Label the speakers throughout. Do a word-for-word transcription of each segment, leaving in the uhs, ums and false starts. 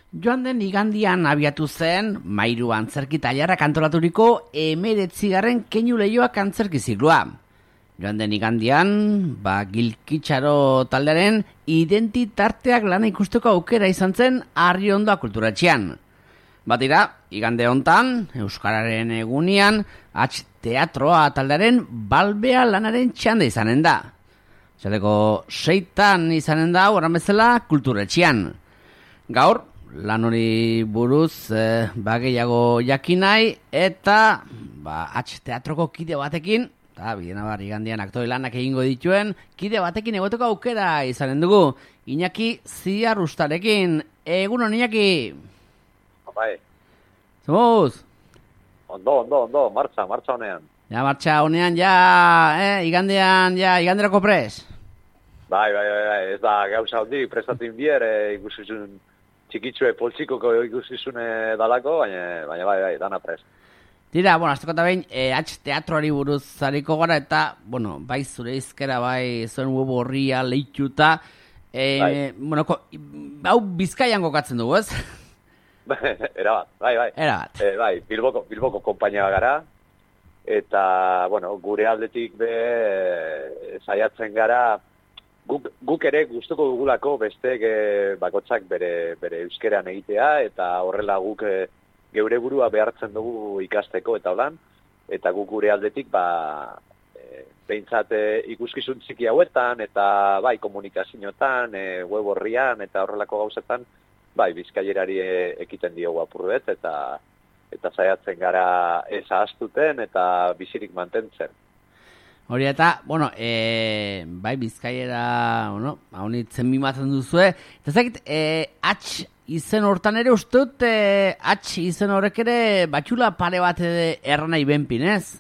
Speaker 1: Joan den igandian abiatu zen, Mairu antzerki tailerrak antolaturiko emeretzigarren keinu lehioak antzerki zikloa. Joan den igandian, ba, Gilkitxaro taldearen identitarteak lana ikusteko aukera izan zen Arriondoa kulturatxean. Batira, igande hontan, Euskararen egunean, H teatroa taldearen balbea lanaren txanda izanen da. Zateko seitan izanen da, horren bezala, kulturatxean. Gaur, lan hori buruz eh, ba, gehiago jakinai eta ba, H teatroko kide batekin, eta bidena bar igandian aktore lanak egingo dituen, kide batekin egoteko aukera izanen dugu. Iñaki Ziarrustarekin. Egunon, Iñaki.
Speaker 2: Bai.
Speaker 1: Zemuz?
Speaker 2: Ondo, ondo, ondo, martxa, martxa honean.
Speaker 1: Ja, martxa honean, ja, eh, igandean, ja, iganderako pres.
Speaker 2: Bai, bai, bai, bai, ez da gauza hondi, prestatin bier, e, ikusizun txikitsue poltsikoko ikusizune dalako, baina, baina bai, bai, dana pres.
Speaker 1: Tira, bueno, azteko eta behin, eh, H teatroari buruz zariko gara, eta, bueno, bai zure izkera, bai zuen web horria lehituta, eh,
Speaker 2: bai.
Speaker 1: bueno, ko, hau Bizkaian kokatzen dugu, ez?
Speaker 2: Era bat, bai, bai.
Speaker 1: Era bat.
Speaker 2: E, bai, Bilboko, Bilboko konpainia gara, eta, bueno, gure aldetik be, e, saiatzen gara, Guk, guk ere gustuko dugulako besteek e, bakotsak bere, bere euskeran egitea, eta horrela guk e, geure burua behartzen dugu ikasteko eta holan, eta guk gure aldetik ba, e, behintzat e, ikuskizun txiki hauetan, eta bai komunikazioetan, e, web horrian, eta horrelako gauzetan, bai bizkaierari e, ekiten diogu apurret, eta, eta saiatzen gara ez ahaztuten eta bizirik mantentzen.
Speaker 1: Hori eta, bueno, e, bai Bizkaiera, bueno, haunitzen mimatzen duzue. Eta zakit, e, H izen hortan ere uste dut, e, H izen horrek ere batxula pare bat erranai benpin, ez?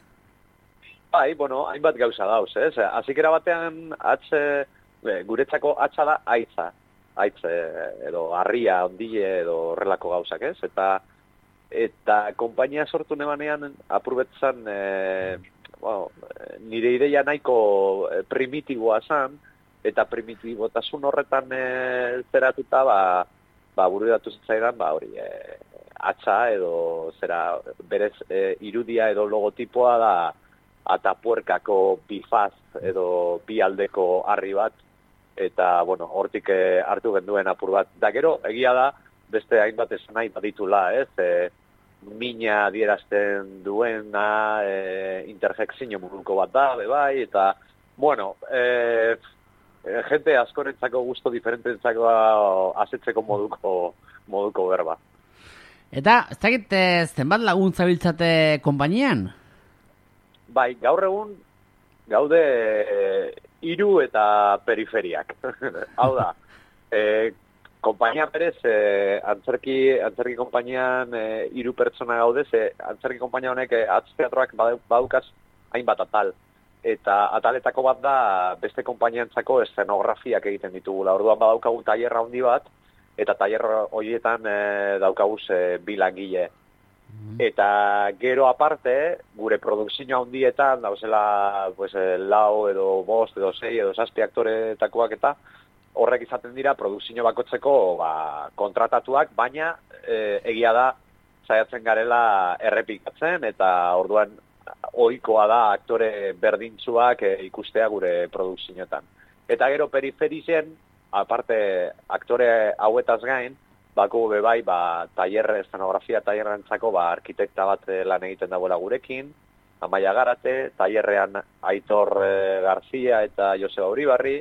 Speaker 2: Bai, bueno, hainbat gauza dauz, ez? Azikera batean, H, e, guretzako H da aitza. Aitz, e, edo harria, ondile, edo horrelako gauzak, ez? Eta, eta konpainia sortu nebanean, apurbetzan, e, Bueno, nire ideia nahiko primitiboa zan, eta primitibotasun horretan e, zeratuta, ba, ba bururatu zitzaidan, ba hori, e, atxa edo zera berez e, irudia edo logotipoa da Atapuerkako bifaz edo bi aldeko harri bat, eta, bueno, hortik e, hartu genduen apur bat. Da gero, egia da, beste hainbat esan nahi baditula, ez, e, mina adierazten duena e, interjekzio muruko bat da, bebai, eta, bueno, e, e, jente askorentzako gusto diferententzako asetzeko moduko, moduko berba.
Speaker 1: Eta, ez dakit, zenbat laguntza biltzate konpainian?
Speaker 2: Bai, gaur egun, gaude e, hiru eta periferiak. Hau da, e, konpainia berez, eh, antzerki, antzerki konpainian eh, hiru pertsona gaude, ze antzerki konpainia honek eh, H teatroak badukaz hainbat atal. Eta ataletako bat da beste konpainiantzako eszenografiak egiten ditugula. Orduan badaukagu tailerra handi bat, eta tailerra horietan eh, daukaguz eh, bi langile. Mm. Eta gero aparte, gure produkzio handietan, dauzela pues, eh, lau edo bost edo sei edo zazpi aktoretakoak eta, horrek izaten dira produkzio bakotzeko ba, kontratatuak, baina e, egia da saiatzen garela errepikatzen, eta orduan ohikoa da aktore berdintsuak e, ikustea gure produkzioetan. Eta gero periferien, aparte aktore hauetaz gain, bako bebai ba, tailerre, eszenografia tailerrentzako ba, arkitekta bat lan egiten dagoela gurekin, Amaia Garate, tailerrean Aitor e, Garzia eta Joseba Uribarri,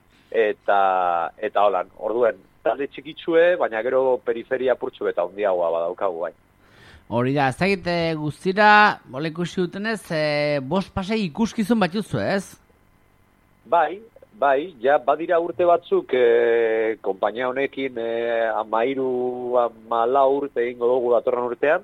Speaker 2: eta eta holan, orduen talde txikitsue, baina gero periferia purtsu eta handiagoa badaukagu bai.
Speaker 1: Hori da, ez dakit guztira, bola ikusi dutenez, e, bost pasai ikuskizun bat juzu, ez?
Speaker 2: Bai, bai, ja badira urte batzuk e, konpainia honekin e, amairu, amala urte egingo dugu datorren urtean,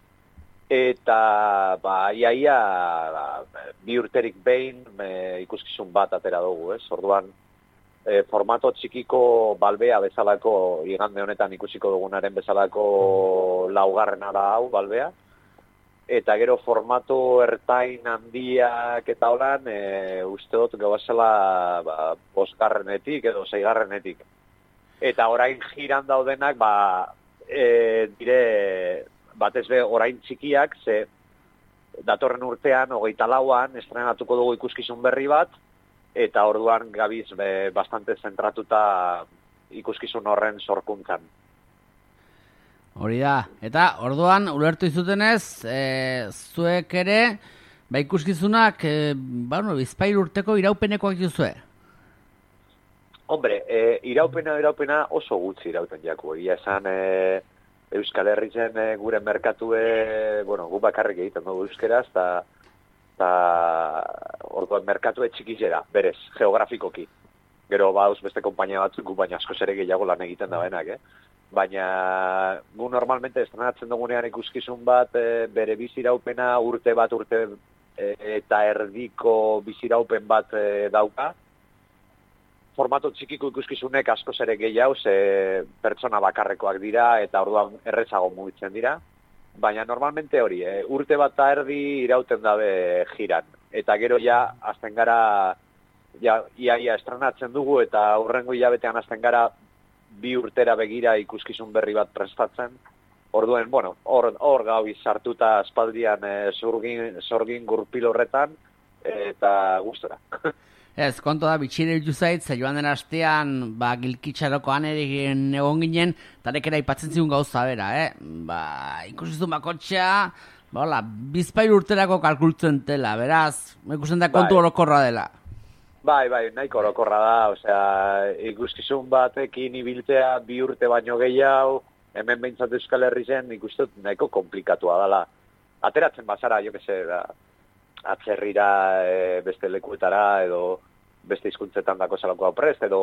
Speaker 2: eta ba, iaia ba, bi urterik behin e, ikuskizun bat atera dugu, ez? Orduan, E, formato txikiko balbea bezalako, igande honetan ikusiko dugunaren bezalako laugarrena da hau balbea, eta gero formato ertain handiak eta holan, e, uste dut gauazela ba, bosgarrenetik edo seigarrenetik. Eta orain jiran daudenak, ba, e, dire, batez be orain txikiak, ze datorren urtean, hogeita lauan, estrenatuko dugu ikuskizun berri bat, eta orduan gabiz be, bastante zentratuta ikuskizun horren sorkuntzan.
Speaker 1: Hori da, eta orduan, ulertu izutenez, e, zuek ere, ba ikuskizunak, e, ba, no, bizpahiru urteko iraupenekoak duzue?
Speaker 2: Hombre, e, iraupena, iraupena oso gutxi irauten jako. Egia esan, e, Euskal Herritzen e, gure merkatue, bueno, gu bakarrik egiten dugu euskeraz, eta ta, orduan merkatue txikizera, berez, geografikoki. Gero bauz beste konpainia batzuk, gu baina askoz ere gehiago lan egiten da benak, eh? Baina gu normalmente estrenatzen dugunean ikuskizun bat, e, bere biziraupena urte bat, urte e, eta erdiko biziraupen bat e, dauka. Formato txikiko ikuskizunek askoz ere gehiago, ze pertsona bakarrekoak dira eta orduan errezago mugitzen dira. Baina normalmente hori, e, urte bat eta erdi irauten dabe jiran. Eta gero ja, azten gara, ja, ia, ia estrenatzen dugu eta hurrengo hilabetean azten gara bi urtera begira ikuskizun berri bat prestatzen. Orduen, bueno, hor, hor gau izartuta aspaldian e, zorgin, zorgin gurpil horretan eta gustora.
Speaker 1: Ez, konto da, bitxire hilu zait, ze joan den astean, ba, gilkitxarokoan ere egon ginen, tarekera ipatzen zigun gauza bera, eh? Ba, ikusizun bakotxea, ba, hola, bizpahiru urterako kalkultzen tela, beraz, ikusten da kontu orokorra dela.
Speaker 2: Bai, bai, nahiko orokorra da, osea, ikuskizun batekin ibiltzea bi urte baino gehiago, hemen behintzat Euskal Herri zen, ikustut nahiko komplikatua dela. Ateratzen bazara, jo que se, da, atzerrira e, beste lekuetara edo beste hizkuntzetan dako zelako prest edo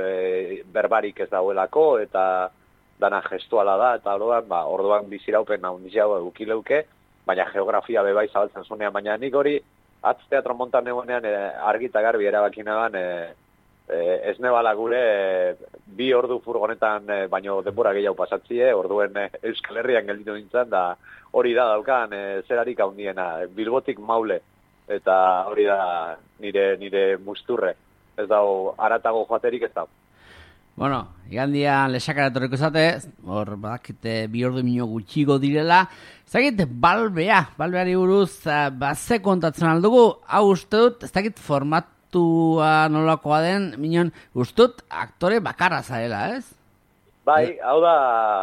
Speaker 2: e, berbarik ez dauelako eta dana gestuala da eta orduan, ba, orduan biziraupen handiago edukileuke, baina geografia bebai zabaltzen zunean, baina nik hori atz teatro montan egonean e, argita garbi erabakinagan e, e, ez nebala gure e, bi ordu furgonetan e, baino denbora gehiago pasatzie, orduen e, Euskal Herrian gelditu nintzen da hori da daukan e, zerarik handiena, Bilbotik Maule. Eta hori da nire nire musturre. Ez dago aratago joaterik ez dago.
Speaker 1: Bueno, igandian lesakara etorriko zate, hor badakite bi ordu mino gutxigo direla. Zagit, balbea, balbeari buruz, ba, ze kontatzen aldugu, hau uste dut, ez dakit formatua nolakoa den, minon, uste dut aktore bakarra zarela, ez?
Speaker 2: Bai, hau da,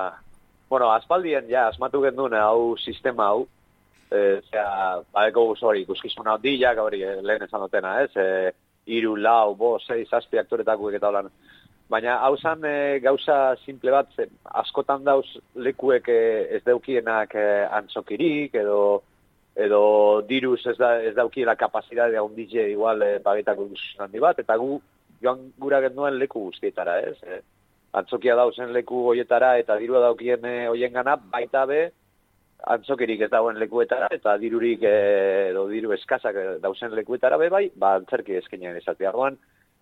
Speaker 2: bueno, aspaldien, ja, asmatu gendun, hau sistema hau, E, zera, badeko guz hori, ikuskizuna ondilak, hori, lehen esan dutena, ez? E, iru, lau, bo, sei, zazpi aktoretakuek eta holan. Baina, hau zan e, gauza simple bat, ze, askotan dauz lekuek e, ez daukienak e, antzokirik, edo, edo diruz ez, da, ez daukiela kapazitatea ondile igual e, pagetako ikuskizun handi bat, eta gu joan gura genduen leku guztietara, ez? E, antzokia dauzen leku hoietara eta dirua daukien e, hoien gana, baita be, antzokirik ez dauen lekuetara, eta dirurik e, edo diru eskazak dauzen lekuetara be bai, ba antzerki eskenean izatea. Orduan,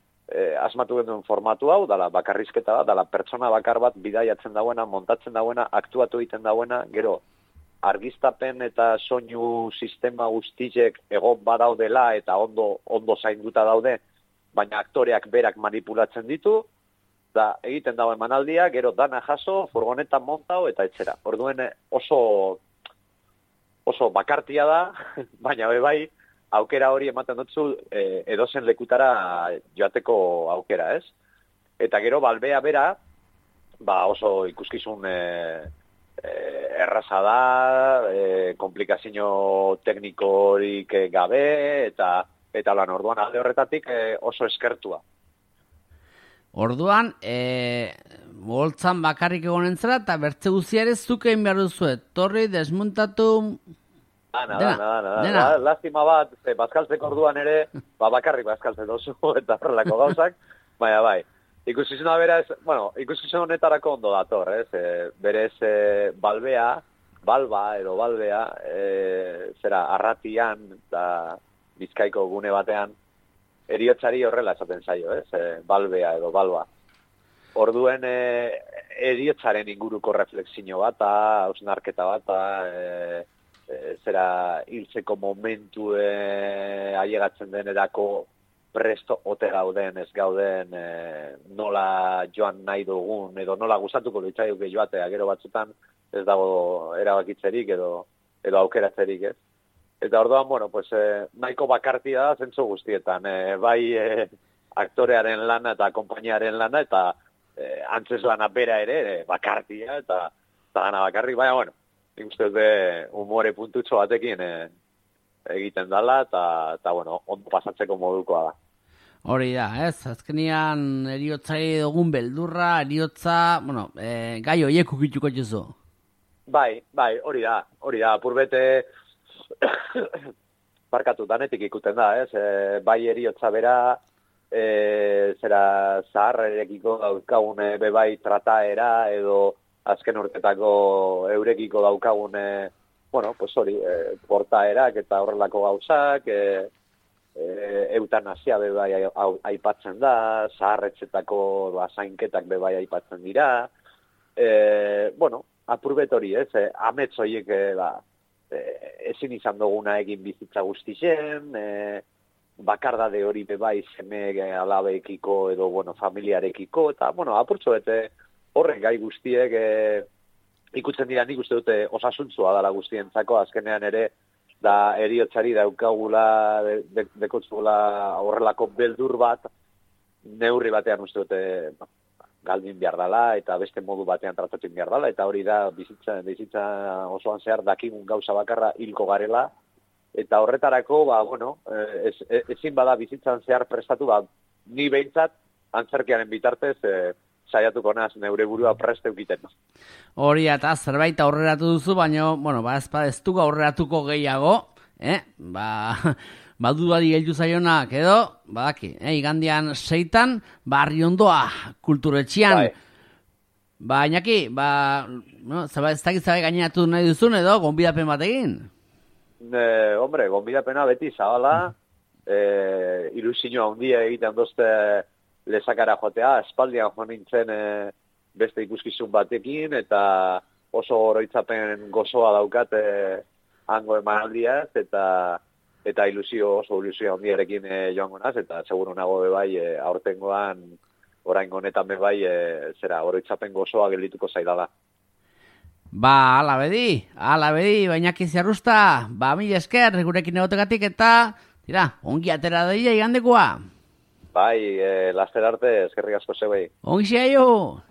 Speaker 2: e, asmatu genduen formatu hau, dala bakarrizketa bat, dala pertsona bakar bat bidaiatzen dauena, montatzen dauena, aktuatu egiten dauena, gero argiztapen eta soinu sistema guztizek egon badaudela eta ondo, ondo zainduta daude, baina aktoreak berak manipulatzen ditu, da egiten dago emanaldia, gero dana jaso, furgonetan montau eta etxera. Orduen oso oso bakartia da, baina be bai, aukera hori ematen dutzu e, edozen lekutara joateko aukera, ez? Eta gero balbea bera, ba oso ikuskizun e, e, erraza da, e, komplikazio teknikorik gabe, eta eta lan orduan alde horretatik e, oso eskertua.
Speaker 1: Orduan, e, boltzan bakarrik egonen zela, eta bertze guzia ere zuke egin behar duzu, torri, desmuntatu...
Speaker 2: Dana, dana, dana, dana. La, lastima bat, ze, bazkaltzeko orduan ere, ba, bakarrik bazkaltzen dozu, eta horrelako gauzak, baina bai. Ikuskizuna bera ez, bueno, ikuskizun honetarako ondo dator, ez? E, berez e, balbea, balba edo balbea, e, zera, arratian, eta Bizkaiko gune batean, eriotzari horrela esaten zaio, ez? E, balbea edo balba. Orduen e, eriotzaren inguruko refleksio bat, hausnarketa bat, e, e, zera hiltzeko momentu e, ailegatzen denerako presto ote gauden, ez gauden, e, nola joan nahi dugun, edo nola gustatuko litzaioke joatea, gero batzutan ez dago erabakitzerik edo, edo aukeratzerik, ez? Eta orduan, bueno, pues, e, nahiko bakartia da zentzu guztietan, e, bai e, aktorearen lana eta konpainiaren lana, eta e, antzes lana bera ere, e, bakartia, eta, eta gana bakarrik, baina, bueno, nik uste dute humore puntutxo batekin e, egiten dala, eta, eta bueno, ondo pasatzeko modukoa da.
Speaker 1: Hori da, ez? Azkenian eriotzari dugun beldurra, eriotza, bueno, e, gai horiek ukituko juzu.
Speaker 2: Bai, bai, hori da, hori da, apurbete barkatu danetik ikuten da, ez? E, bai eriotza bera, e, zera zaharrerekiko daukagune bebai trataera, edo azken urtetako eurekiko daukagune, bueno, pues hori, e, portaerak eta horrelako gauzak, e, e, eutanasia bebai aipatzen da, zaharretzetako zainketak bebai aipatzen dira, e, bueno, apurbet hori, ez, e, amets horiek, e, ba, e, ezin izan duguna egin bizitza guztien, e, bakardade hori bebai seme alabeekiko edo, bueno, familiarekiko, eta, bueno, apurtxo bete horrek gai guztiek e, ikutzen dira nik uste dute osasuntzua dela guztientzako, azkenean ere, da eriotzari daukagula, de, de, dekotzula horrelako beldur bat, neurri batean uste dute galdin behar dela, eta beste modu batean tratatzen behar dela, eta hori da bizitza, bizitza osoan zehar dakigun gauza bakarra hilko garela, eta horretarako, ba, bueno, ez, ezin bada bizitzan zehar prestatu, ba, ni behintzat, antzerkiaren bitartez, e, saiatuko naz, neure burua preste ukiten.
Speaker 1: Hori eta zerbait aurreratu duzu, baina, bueno, ba, ez, ez dugu aurreratuko gehiago, eh? Ba, badudari geldu zaionak edo, badaki, eh? Igandian seitan, barri ondoa, kulturetxian. Bai. Ba, Iñaki, ba, no, zaba, ez dakit zabe gainatu nahi duzun edo, gonbidapen batekin?
Speaker 2: Eh, hombre, gonbidapena beti zabala, eh, ilusioa handia egiten dozte lezakara jotea, espaldian joan nintzen e, beste ikuskizun batekin, eta oso oroitzapen gozoa daukat e, hango emanaldiaz, eta eta ilusio, oso ilusio handiarekin e, joango naz, eta seguru nago bebai e, aurtengoan, orain honetan bebai, e, zera, oroitzapen gozoa geldituko zaidala.
Speaker 1: Ba, ala bedi, ala bedi, Iñaki Ziarrusta, ba, mil esker, gurekin egotegatik, eta, tira, ongi atera daia igandekoa.
Speaker 2: Bai, eh, laster arte, eskerrik asko zeuei.
Speaker 1: Ongi xeio!